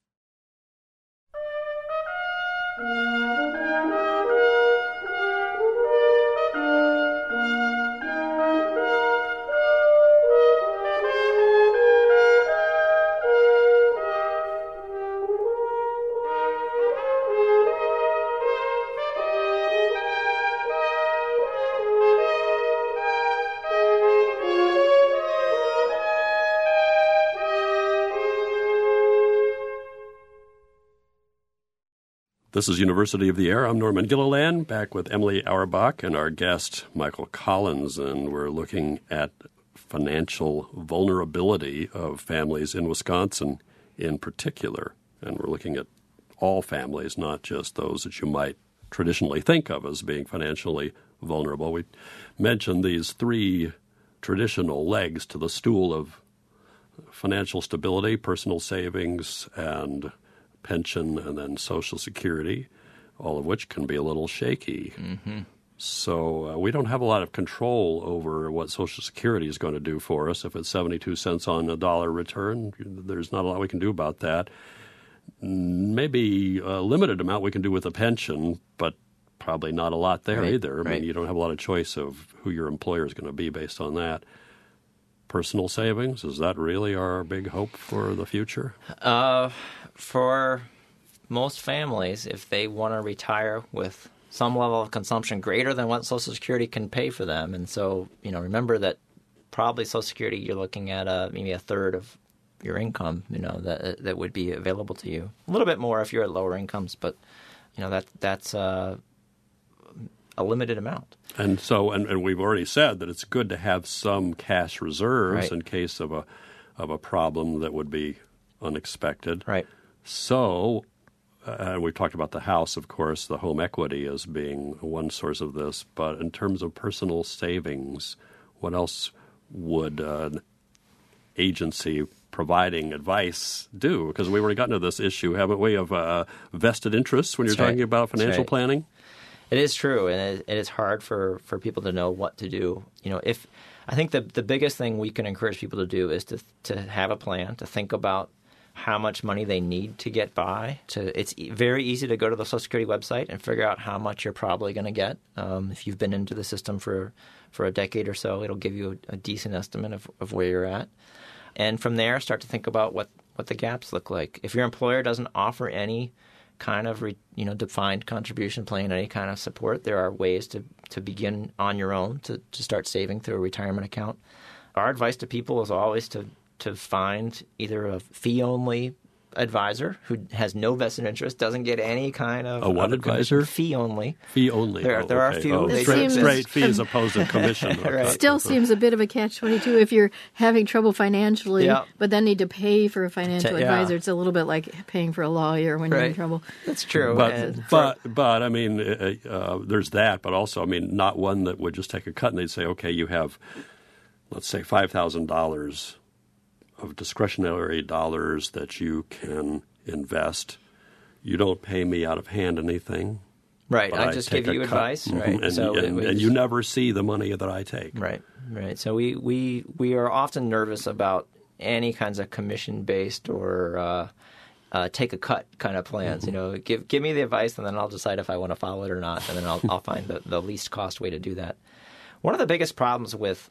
This is University of the Air. I'm Norman Gilliland, back with Emily Auerbach and our guest, Michael Collins, and we're looking at financial vulnerability of families in Wisconsin in particular. And we're looking at all families, not just those that you might traditionally think of as being financially vulnerable. We mentioned these three traditional legs to the stool of financial stability, personal savings, and pension, and then Social Security, all of which can be a little shaky. Mm-hmm. So uh, we don't have a lot of control over what Social Security is going to do for us. If it's seventy-two cents on a dollar return, there's not a lot we can do about that. Maybe a limited amount we can do with a pension, but probably not a lot there right, either. I right. mean, you don't have a lot of choice of who your employer is going to be based on that. Personal savings, is that really our big hope for the future? Uh, for most families, if they want to retire with some level of consumption greater than what Social Security can pay for them, and so, you know, remember that probably Social Security, you're looking at a, maybe a third of your income, you know, that that would be available to you. A little bit more if you're at lower incomes, but, you know, that that's uh, a limited amount. And so, and, and we've already said that it's good to have some cash reserves right. in case of a of a problem that would be unexpected. Right. So, uh, and we've talked about the house, of course, the home equity as being one source of this. But in terms of personal savings, what else would uh, an agency providing advice do? Because we've already gotten to this issue, haven't we, of uh, vested interests when That's you're right. talking about financial right. planning? It is true, and it, it is hard for, for people to know what to do. You know, if I think the the biggest thing we can encourage people to do is to to have a plan, to think about how much money they need to get by. To It's very easy to go to the Social Security website and figure out how much you're probably going to get. Um, if you've been into the system for, for a decade or so, it'll give you a, a decent estimate of, of where you're at. And from there, start to think about what, what the gaps look like. If your employer doesn't offer any kind of re, you know defined contribution plan, any kind of support, there are ways to, to begin on your own to, to start saving through a retirement account. Our advice to people is always to to find either a fee-only advisor who has no vested interest, doesn't get any kind of a what advisor? Fee-only. Fee-only. There, oh, there okay. are a few. Oh, they straight, do straight fee as opposed to commission. Right. Still seems a bit of a catch twenty-two if you're having trouble financially, yeah. but then need to pay for a financial To, yeah. advisor. It's a little bit like paying for a lawyer when right. you're in trouble. That's true. But, and but, but I mean, uh, uh, there's that, but also, I mean, not one that would just take a cut and they'd say, okay, you have, let's say, five thousand dollars of discretionary dollars that you can invest. You don't pay me out of hand anything. Right. I I just take give you a advice. cut. Right. And, so and, it, and you never see the money that I take. Right. Right. So we, we, we are often nervous about any kinds of commission-based or uh, uh, take a cut kind of plans. Mm-hmm. You know, give give me the advice and then I'll decide if I want to follow it or not, and then I'll I'll find the, the least cost way to do that. One of the biggest problems with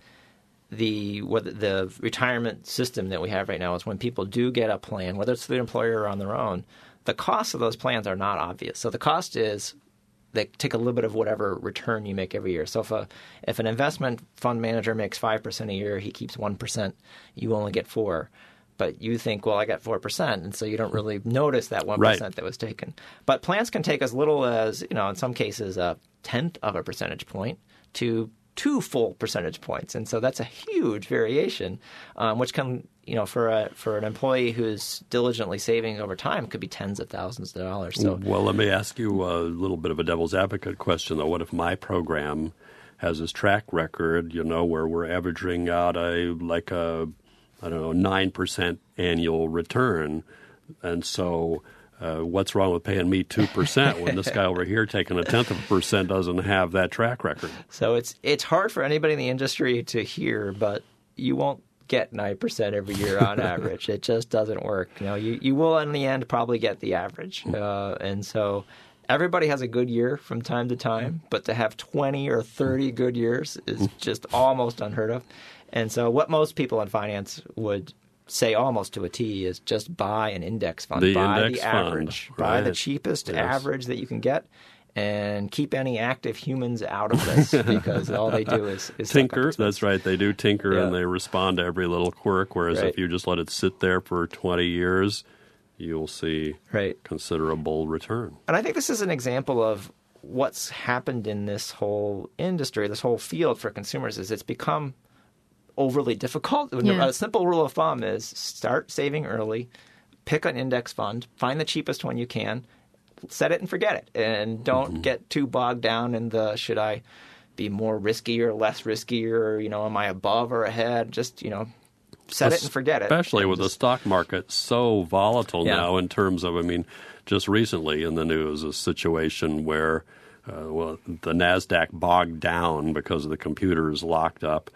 the what the retirement system that we have right now is when people do get a plan, whether it's through the employer or on their own, the costs of those plans are not obvious. So the cost is they take a little bit of whatever return you make every year. So if a if an investment fund manager makes five percent a year, he keeps one percent, you only get four. But you think, well, I got four percent, and so you don't really notice that one percent right. that was taken. But plans can take as little as, you know, in some cases, a tenth of a percentage point to two full percentage points, and so that's a huge variation, um, which can, you know, for a for an employee who's diligently saving over time, could be tens of thousands of dollars. So, well, let me ask you a little bit of a devil's advocate question, though. What if my program has this track record, you know, where we're averaging out a like a I don't know nine percent annual return, and so. Uh, what's wrong with paying me two percent when this guy over here taking a tenth of a percent doesn't have that track record? So it's it's hard for anybody in the industry to hear, but you won't get nine percent every year on average. It just doesn't work. You know, you, you will in the end probably get the average. Uh, and so everybody has a good year from time to time, but to have twenty or thirty good years is just almost unheard of. And so what most people in finance would say almost to a T is just buy an index fund. The buy index the average. fund, buy right. the cheapest yes. average that you can get, and keep any active humans out of this because all they do is, is tinker. That's right. They do tinker yeah. and they respond to every little quirk, whereas right. if you just let it sit there for twenty years, you'll see right. considerable return. And I think this is an example of what's happened in this whole industry, this whole field for consumers, is it's become overly difficult. Yeah. A simple rule of thumb is start saving early, pick an index fund, find the cheapest one you can, set it and forget it, and don't mm-hmm. get too bogged down in the should I be more risky or less risky, or, you know, am I above or ahead? Just, you know, set it and forget it. Especially with just, the stock market so volatile yeah. now in terms of, I mean, just recently in the news, a situation where uh, well, the NASDAQ bogged down because the computer is locked up,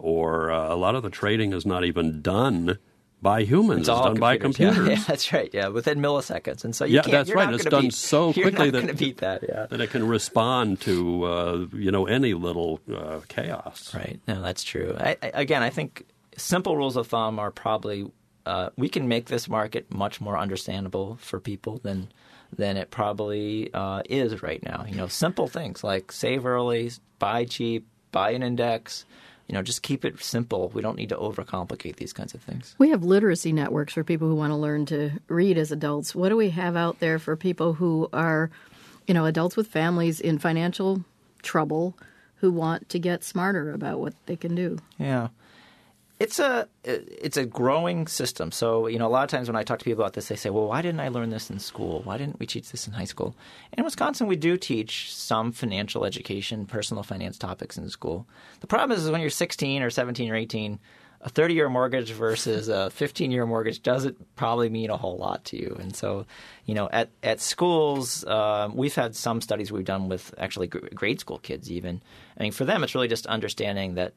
or uh, a lot of the trading is not even done by humans. It's, it's done computers. by computers. Yeah, yeah, that's right. Yeah, within milliseconds. And so you yeah, can't, that's you're right. not It's gonna done beat, so quickly you're not that, beat that, yeah. that it can respond to uh, you know any little uh, chaos. Right. No, that's true. I, I, again, I think simple rules of thumb are probably uh, we can make this market much more understandable for people than than it probably uh, is right now. You know, simple things like save early, buy cheap, buy an index. You know, just keep it simple. We don't need to overcomplicate these kinds of things. We have literacy networks for people who want to learn to read as adults. What do we have out there for people who are, you know, adults with families in financial trouble who want to get smarter about what they can do? Yeah. It's a it's a growing system. So, you know, a lot of times when I talk to people about this, they say, well, why didn't I learn this in school? Why didn't we teach this in high school? In Wisconsin, we do teach some financial education, personal finance topics in school. The problem is, is when you're sixteen or seventeen or eighteen, a thirty-year mortgage versus a fifteen-year mortgage doesn't probably mean a whole lot to you. And so, you know, at, at schools, um, we've had some studies we've done with actually grade school kids even. I mean, for them, it's really just understanding that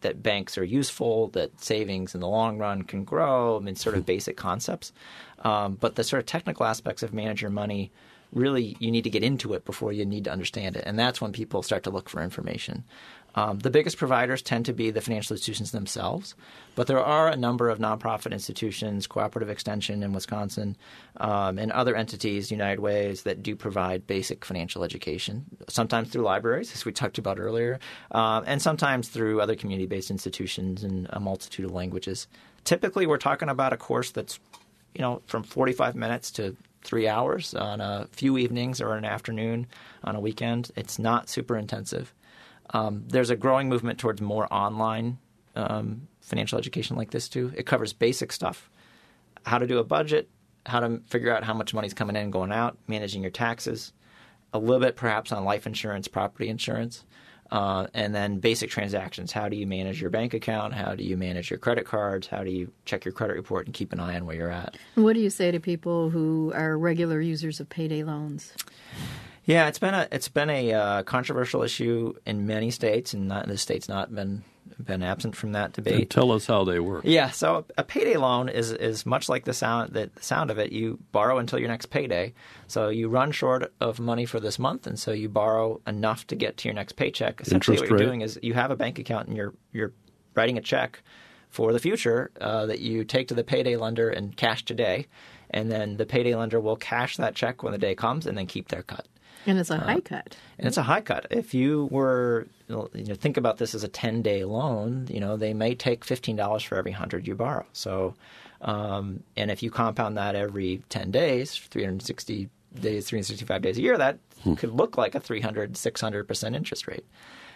that banks are useful, that savings in the long run can grow. I mean, sort of basic concepts. Um, but the sort of technical aspects of manage your money, really, you need to get into it before you need to understand it. And that's when people start to look for information. Um, the biggest providers tend to be the financial institutions themselves, but there are a number of nonprofit institutions, Cooperative Extension in Wisconsin, um, and other entities, United Ways, that do provide basic financial education, sometimes through libraries, as we talked about earlier, um, and sometimes through other community-based institutions in a multitude of languages. Typically, we're talking about a course that's, you know, from forty-five minutes to three hours on a few evenings or an afternoon on a weekend. It's not super intensive. Um, there's a growing movement towards more online um, financial education like this too. It covers basic stuff, how to do a budget, how to figure out how much money's coming in and going out, managing your taxes, a little bit perhaps on life insurance, property insurance, uh, and then basic transactions. How do you manage your bank account? How do you manage your credit cards? How do you check your credit report and keep an eye on where you're at? What do you say to people who are regular users of payday loans? Yeah, it's been a it's been a uh, controversial issue in many states, and not, the state's not been been absent from that debate. And tell us how they work. Yeah, so a payday loan is is much like the sound the sound of it. You borrow until your next payday. So you run short of money for this month, and so you borrow enough to get to your next paycheck. Essentially, Interest what you're rate. doing is you have a bank account, and you're you're writing a check for the future uh, that you take to the payday lender and cash today, and then the payday lender will cash that check when the day comes, and then keep their cut. And it's a high cut. And it's a high cut. If you were, you know, think about this as a ten-day loan, you know, they may take fifteen dollars for every one hundred you borrow. So, um, and if you compound that every ten days, three hundred sixty days, three hundred sixty-five days a year, that hmm. could look like a three hundred, six hundred percent interest rate.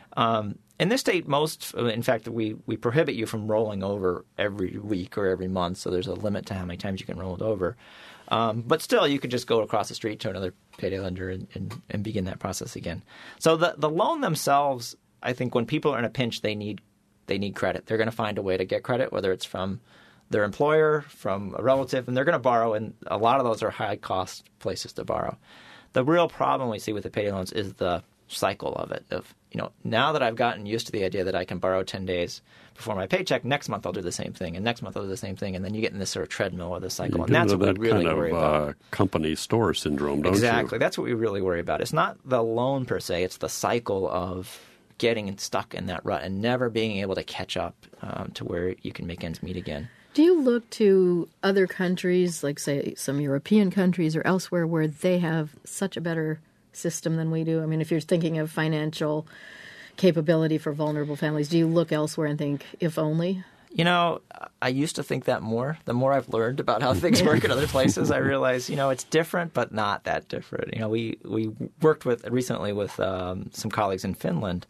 Um, in this state, most, in fact, we, we prohibit you from rolling over every week or every month. So there's a limit to how many times you can roll it over. Um, but still, you could just go across the street to another payday lender and, and, and begin that process again. So the the loan themselves, I think when people are in a pinch, they need they need credit. They're going to find a way to get credit, whether it's from their employer, from a relative, and they're going to borrow. And a lot of those are high-cost places to borrow. The real problem we see with the payday loans is the cycle of it. Of you know, now that I've gotten used to the idea that I can borrow ten days before my paycheck, next month I'll do the same thing, and next month I'll do the same thing, and then you get in this sort of treadmill of the cycle, You and that's what that we really kind worry of, about. Uh, company store syndrome, don't Exactly. you? That's what we really worry about. It's not the loan per se; it's the cycle of getting stuck in that rut and never being able to catch up um, to where you can make ends meet again. Do you look to other countries, like say some European countries or elsewhere, where they have such a better system than we do? I mean, if you're thinking of financial capability for vulnerable families, do you look elsewhere and think, if only? You know, I used to think that more. The more I've learned about how things work in other places, I realize, you know, it's different, but not that different. You know, we, we worked with recently with um, some colleagues in Finland,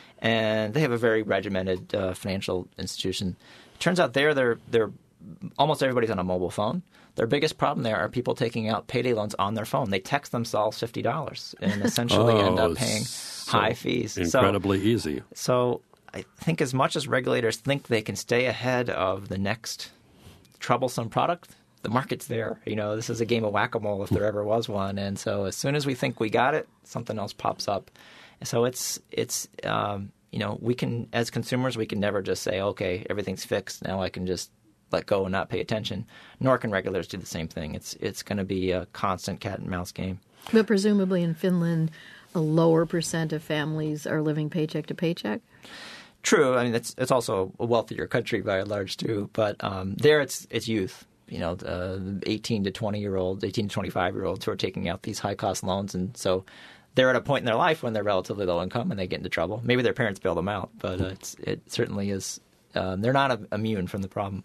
and they have a very regimented uh, financial institution. It turns out there, they're, they're almost everybody's on a mobile phone. Their biggest problem there are people taking out payday loans on their phone. They text themselves fifty dollars and essentially oh, end up paying so high fees. Incredibly so, easy. So I think as much as regulators think they can stay ahead of the next troublesome product, the market's there. You know, this is a game of whack-a-mole if there ever was one. And so as soon as we think we got it, something else pops up. And so it's, it's um, you know, we can, as consumers, we can never just say, okay, everything's fixed. Now I can just let go and not pay attention, nor can regulators do the same thing. It's it's going to be a constant cat and mouse game. But presumably in Finland, a lower percent of families are living paycheck to paycheck? True. I mean, it's it's also a wealthier country by and large too. But um, there, it's it's youth. You know, uh, eighteen to twenty year olds, eighteen to twenty-five year olds who are taking out these high cost loans, and so they're at a point in their life when they're relatively low income and they get into trouble. Maybe their parents bail them out, but uh, it's, it certainly is. Um, they're not a, immune from the problem.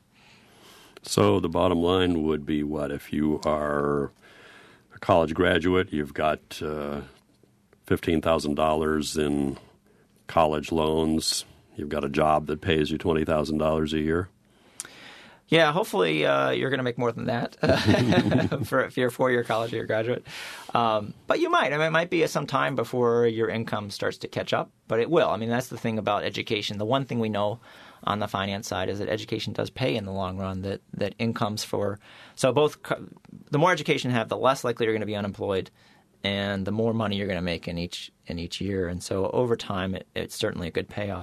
So the bottom line would be what? If you are a college graduate, you've got uh, fifteen thousand dollars in college loans, you've got a job that pays you twenty thousand dollars a year? Yeah, hopefully uh, you're going to make more than that for if you're a four-year college year graduate. Um, but you might. I mean, it might be some time before your income starts to catch up, but it will. I mean, that's the thing about education. The one thing we know on the finance side is that education does pay in the long run, that, that incomes for – so both – the more education you have, the less likely you're going to be unemployed and the more money you're going to make in each in each year. And so over time, it, it's certainly a good payoff.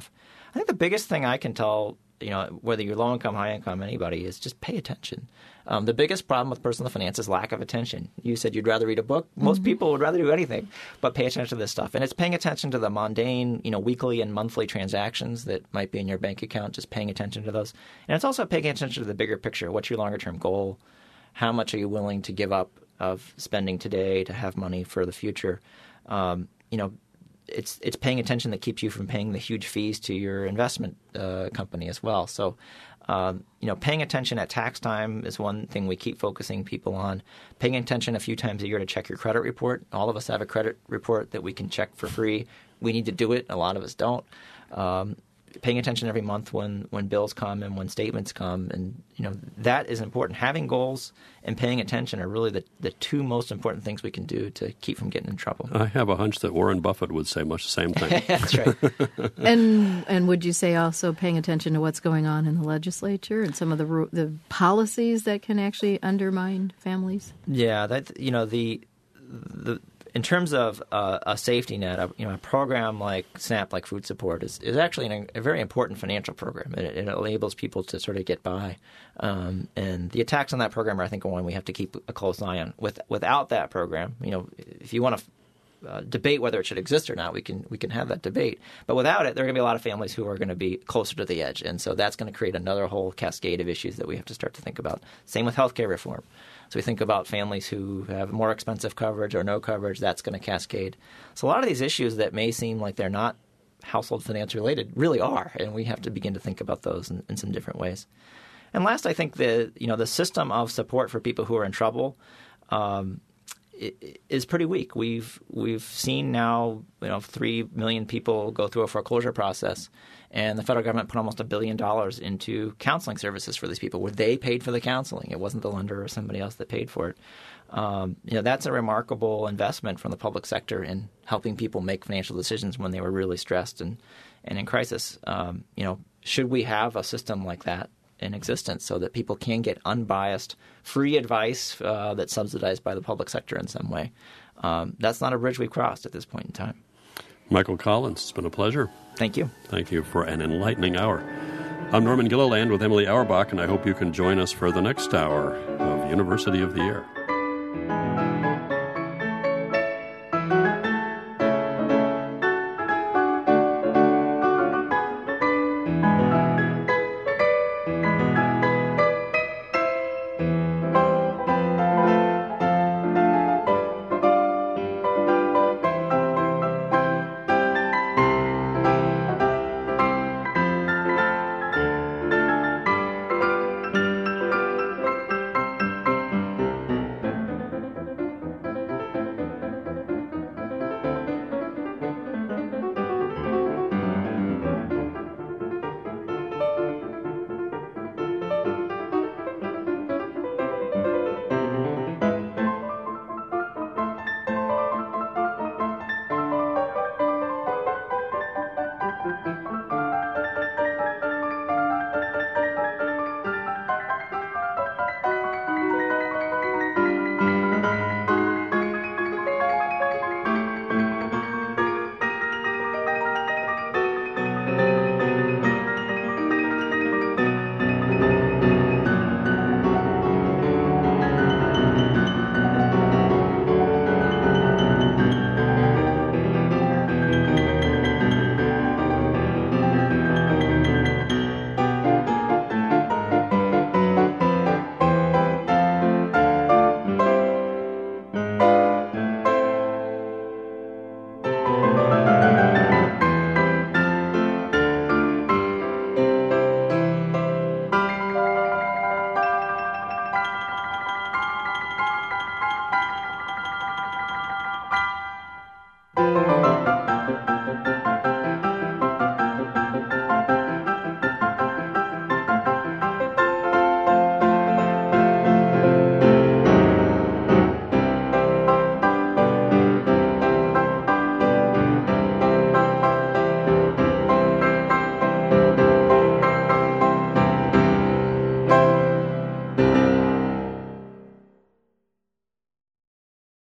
I think the biggest thing I can tell, you know, whether you're low income, high income, anybody, is just pay attention. Um, the biggest problem with personal finance is lack of attention. You said you'd rather read a book. Most mm-hmm. people would rather do anything but pay attention to this stuff. And it's paying attention to the mundane, you know, weekly and monthly transactions that might be in your bank account, just paying attention to those. And it's also paying attention to the bigger picture. What's your longer term goal? How much are you willing to give up of spending today to have money for the future? Um, you know, it's it's paying attention that keeps you from paying the huge fees to your investment uh, company as well. So, um, you know, paying attention at tax time is one thing we keep focusing people on. Paying attention a few times a year to check your credit report. All of us have a credit report that we can check for free. We need to do it. A lot of us don't. Um, paying attention every month when, when bills come and when statements come. And, you know, that is important. Having goals and paying attention are really the, the two most important things we can do to keep from getting in trouble. I have a hunch that Warren Buffett would say much the same thing. That's right. and and would you say also paying attention to what's going on in the legislature and some of the the policies that can actually undermine families? Yeah, that you know the the. In terms of uh, a safety net, a, you know, a program like SNAP, like food support, is, is actually an, a very important financial program. It, it enables people to sort of get by. Um, and the attacks on that program are, I think, one we have to keep a close eye on. With, without that program, you know, if you want to uh, debate whether it should exist or not, we can we can have that debate. But without it, there are going to be a lot of families who are going to be closer to the edge. And so that's going to create another whole cascade of issues that we have to start to think about. Same with health care reform. So we think about families who have more expensive coverage or no coverage. That's going to cascade. So a lot of these issues that may seem like they're not household finance related really are, and we have to begin to think about those in, in some different ways. And last, I think the you know the system of support for people who are in trouble um, is pretty weak. We've we've seen now you know three million people go through a foreclosure process. And the federal government put almost a billion dollars into counseling services for these people where they paid for the counseling. It wasn't the lender or somebody else that paid for it. Um, you know, that's a remarkable investment from the public sector in helping people make financial decisions when they were really stressed and, and in crisis. Um, you know, should we have a system like that in existence so that people can get unbiased, free advice uh, that's subsidized by the public sector in some way? Um, that's not a bridge we've crossed at this point in time. Michael Collins, it's been a pleasure. Thank you. Thank you for an enlightening hour. I'm Norman Gilliland with Emily Auerbach, and I hope you can join us for the next hour of University of the Year.